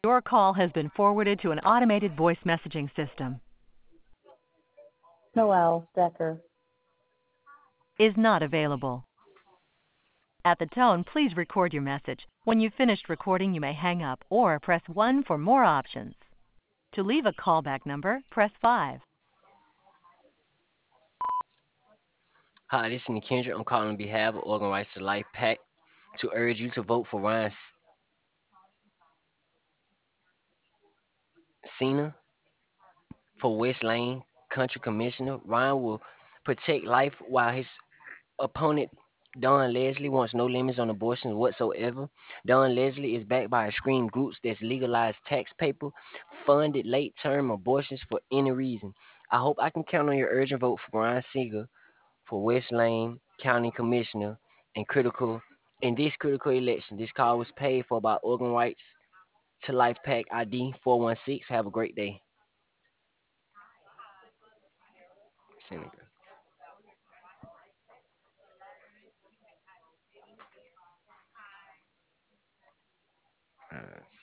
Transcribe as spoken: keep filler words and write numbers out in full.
Your call has been forwarded to an automated voice messaging system. Noel Decker. Is not available. At the tone, please record your message. When you've finished recording, you may hang up or press one for more options. To leave a callback number, press five. Hi, this is Nikendra. I'm calling on behalf of Organ Rights to Life PAC to urge you to vote for Ryan S- Cena for West Lane Country Commissioner. Ryan will protect life while his opponent, Don Leslie, wants no limits on abortion whatsoever. Don Leslie is backed by extreme groups that's legalized tax paper, funded late term abortions for any reason. I hope I can count on your urgent vote for Ryan Seeger for West Lane County Commissioner and critical in this critical election. This call was paid for by Organ Rights to Life Pack I D four one six. Have a great day. Seneca. Uh,